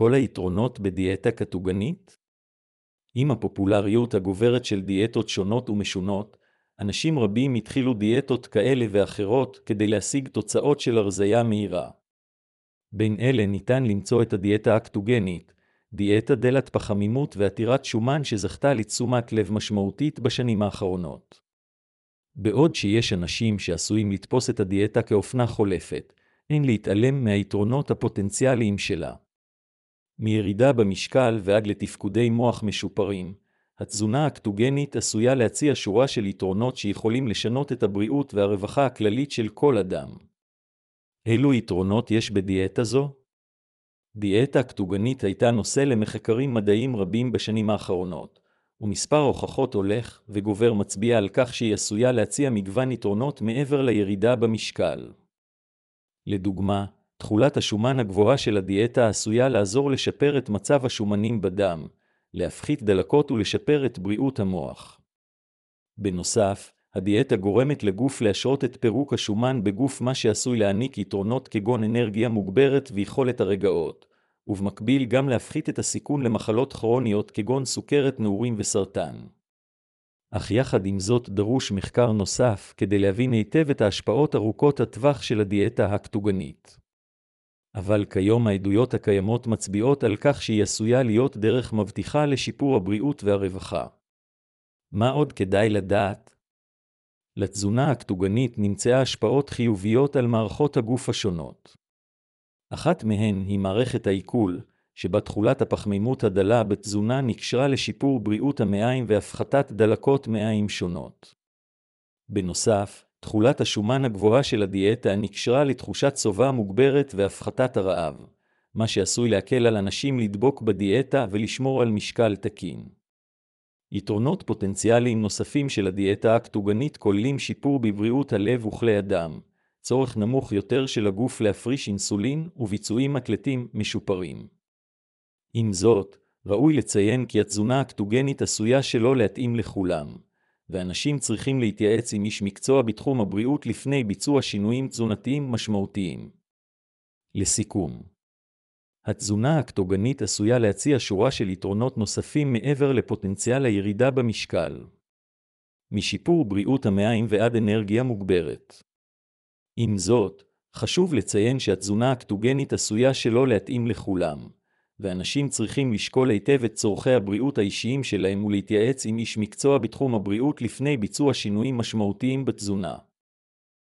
כל היתרונות בדיאטה קטוגנית? עם הפופולריות הגוברת של דיאטות שונות ומשונות, אנשים רבים התחילו דיאטות כאלה ואחרות כדי להשיג תוצאות של הרזיה מהירה. בין אלה ניתן למצוא את הדיאטה הקטוגנית, דיאטה דלת פחמימות ועתירת שומן שזכתה לתשומת לב משמעותית בשנים האחרונות. בעוד שיש אנשים שעשויים לתפוס את הדיאטה כאופנה חולפת, אין להתעלם מהיתרונות הפוטנציאליים שלה. מירידה במשקל ועד לתפקודי מוח משופרים, התזונה הקטוגנית עשויה להציע שורה של יתרונות שיכולים לשנות את הבריאות והרווחה הכללית של כל אדם. אילו יתרונות יש בדיאטה זו? דיאטה קטוגנית הייתה נושא למחקרים מדעיים רבים בשנים האחרונות, ומספר הוכחות הולך וגובר מצביע על כך שהיא עשויה להציע מגוון יתרונות מעבר לירידה במשקל. לדוגמה, תכולת השומן הגבוהה של הדיאטה עשויה לעזור לשפר את מצב השומנים בדם, להפחית דלקות ולשפר את בריאות המוח. בנוסף, הדיאטה גורמת לגוף להשרות את פירוק השומן בגוף, מה שעשוי להעניק יתרונות כגון אנרגיה מוגברת ויכולת הרגעות, ובמקביל גם להפחית את הסיכון למחלות כרוניות כגון סוכרת נעורים וסרטן. אך יחד עם זאת דרוש מחקר נוסף כדי להבין היטב את ההשפעות ארוכות הטווח של הדיאטה הקטוגנית. אבל כיום העדויות הקיימות מצביעות על כך שהיא עשויה להיות דרך מבטיחה לשיפור הבריאות והרווחה. מה עוד כדאי לדעת? לתזונה הקטוגנית נמצאה השפעות חיוביות על מערכות הגוף השונות. אחת מהן היא מערכת העיכול, שבה תכולת הפחמימות הדלה בתזונה נקשרה לשיפור בריאות המעיים והפחתת דלקות מעיים שונות. בנוסף, תכולת השומן הגבוהה של הדיאטה נקשרה לתחושת שובע מוגברת והפחתת הרעב, מה שעשוי להקל על אנשים לדבוק בדיאטה ולשמור על משקל תקין. יתרונות פוטנציאליים נוספים של הדיאטה הקטוגנית כוללים שיפור בבריאות הלב וכלי הדם, צורך נמוך יותר של הגוף להפריש אינסולין וביצועים אתלטיים משופרים. עם זאת, ראוי לציין כי התזונה הקטוגנית עשויה שלא להתאים לכולם, ואנשים צריכים להתייעץ עם איש מקצוע בתחום הבריאות לפני ביצוע שינויים תזונתיים משמעותיים. לסיכום, התזונה הקטוגנית עשויה להציע שורה של יתרונות נוספים מעבר לפוטנציאל הירידה במשקל, משיפור בריאות המעיים ועד אנרגיה מוגברת. עם זאת, חשוב לציין שהתזונה הקטוגנית עשויה שלא להתאים לכולם, ואנשים צריכים לשקול היטב את צורכי הבריאות האישיים שלהם ולהתייעץ עם איש מקצוע בתחום הבריאות לפני ביצוע שינויים משמעותיים בתזונה.